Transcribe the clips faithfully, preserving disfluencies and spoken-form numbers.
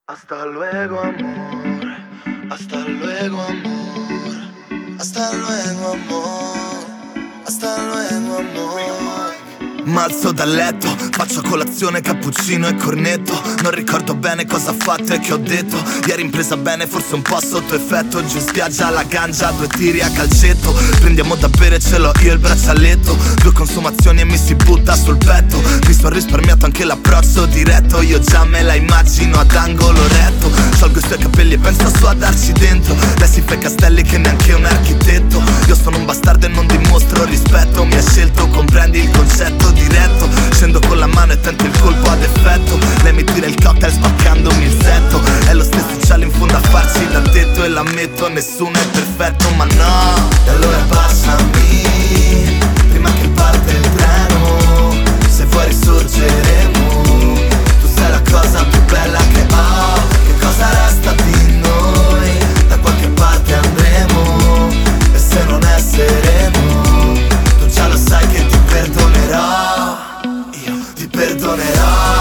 Hasta luego amor, hasta luego amor, hasta luego amor, hasta luego amor. M'alzo dal letto, faccio colazione, cappuccino e cornetto. Non ricordo bene cosa ho fatto e che ho detto. Ieri impresa bene, forse un po' sotto effetto. Giù in spiaggia la ganja, due tiri a calcetto. Prendiamo da bere, ce l'ho io il braccialetto. Due consumazioni e mi si butta sul petto. Mi sono risparmiato anche l'approccio diretto. Io già me la immagino ad angolo retto. Sciolgo i suoi capelli e penso su a darci dentro. Lei si fa i castelli che neanche un architetto. Io sono un bastardo e non dimostro rispetto. Mi ha scelto, comprendi il concetto diretto. Scendo con la mano e tento il colpo ad effetto. Lei mi tira il cocktail spaccandomi il setto. È lo stesso uccello in fondo a farci l'addetto. E l'ammetto, nessuno è perfetto, ma no. E allora passami, prima che parte il treno. Se vuoi risorgeremo. Tu sei la cosa più bella che ho. Che cosa resta di noi? Da qualche parte andremo. E se non è sereno, tu già lo sai che ti perdonerò. Ti perdonerò.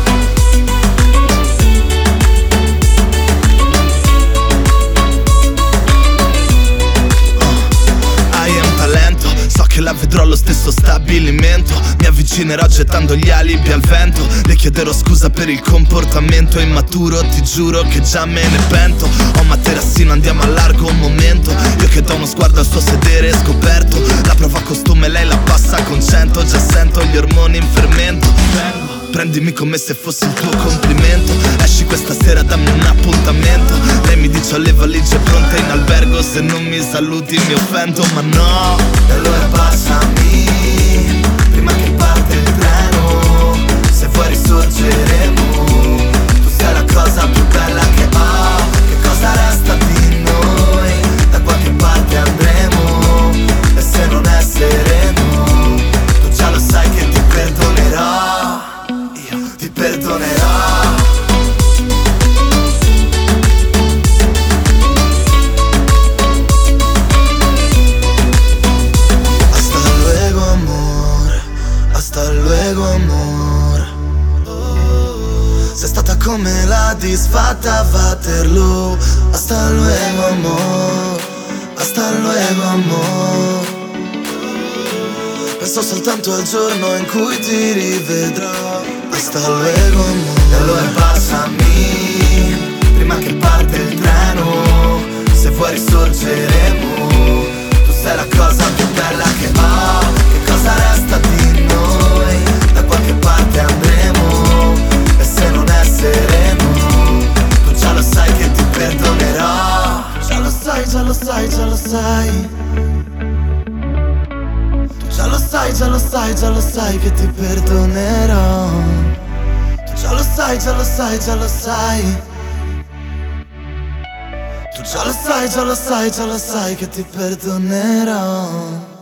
Oh, hai un talento, so che la vedrò allo stesso stabilimento. Mi avvicinerò gettando gli alibi al vento. Le chiederò scusa per il comportamento immaturo. Ti giuro che già me ne pento. Ho materassino, andiamo a largo un momento. Io che do uno sguardo al suo sedere scoperto. La prova a costume, lei la passa con cento. Già sento gli ormoni in fermento. Prendimi come se fossi il tuo complimento. Esci questa sera, dammi un appuntamento. Lei mi dice ho le valigie pronte in albergo. Se non mi saluti mi offendo, ma no. E allora passami, prima che parte il treno. Se vuoi risorgeremo. Tu sei la cosa più bella che ho. Che cosa resta di noi? Da qualche parte andremo. E se non è sereno, tu già lo sai che ti perdonerò. Ti perdonerò. Hasta luego amor, hasta luego amor. Sei stata come la disfatta Waterloo. Hasta luego amor, hasta luego amor. Penso soltanto al giorno in cui ti rivedrò. Hasta luego amor. E allora passami, prima che parte il treno. Se vuoi risorgeremo. Tu sei la cosa più bella che ho. Che cosa resta di noi? Da qualche parte andremo. E se non è sereno, tu già lo sai che ti perdonerò. Già lo sai, già lo sai, già lo sai. Già lo sai, già lo sai, già lo sai che ti perdonerò. Tu già lo sai, già lo sai, già lo sai. Tu già lo sai, già lo sai, già lo sai che ti perdonerò.